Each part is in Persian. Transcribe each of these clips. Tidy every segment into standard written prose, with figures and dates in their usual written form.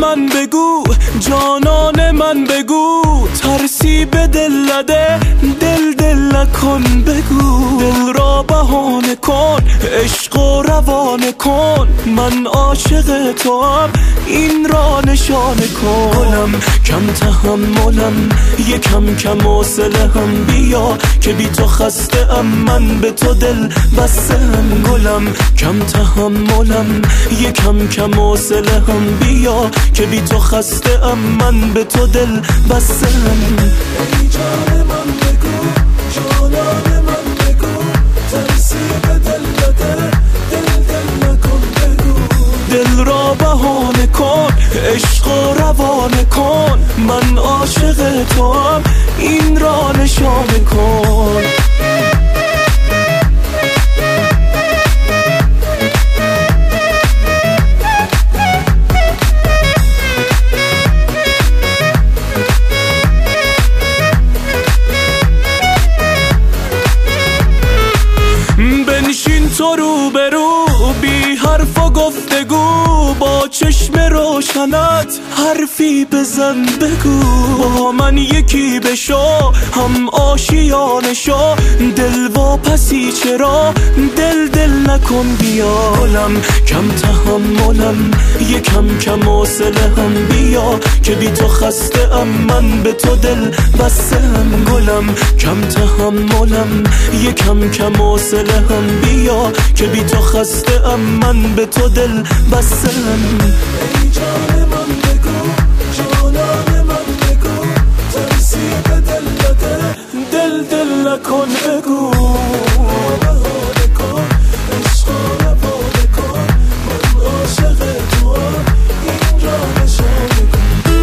من بگو، جانان من بگو، ترسی به دل نده، دل نکن بگو. دل را بهانه کن، عشق و روانه کن، من عاشق تو هم، این را نشانه کن. گلم کم تحملم، یکم کم حوصله هم، بیا که بی تو خسته ام، من به تو دل بسته ام. گلم کم تحملم، یکم کم حوصله هم، بیا که بی تو خسته ام، من به تو دل بسته ام. ای جان من بگو، جانان من بگو، ترسی به دل نده، دل نکن بگو. دل را بهانه کن، عشق و روانه کن، من عاشق تو هم، این را نشانه کن. بنشین تو رو برو، بی حرف و گفتگو، با چشم روشنت حرفی بزن بگو. با من یکی بشو، هم آشیانه شو، دل واپسی چرا، دل نکن بیا. گلم کم تحملم، یکم کم حوصله هم، بیا که بی تو خسته ام، من به تو دل بسته ام. گلم کم تحملم، یکم کم حوصله هم، بیا که بی تو خسته ام، من به تو دل بسته ام. ای جان من بگو، جانان من بگو، ترسی به دل نده، دل نکن بگو. بهانه کن، عشق و روانه کن، من عاشق تو هم، این را نشانه کن.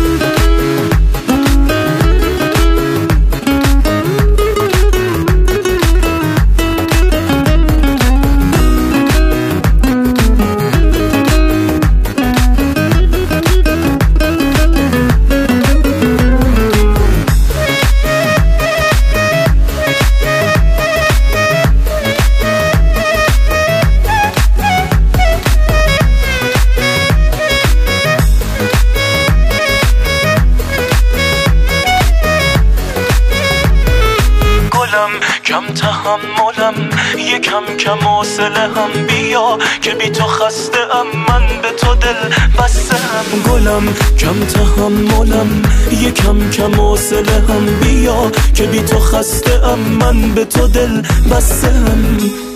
کم تحملم، یکم کم حوصله هم، بیا که بی تو خسته ام، من به تو دل بسته ام. گلم کم تحملم، یکم کم حوصله هم، بیا که بی تو خسته ام، من به تو دل بسته ام.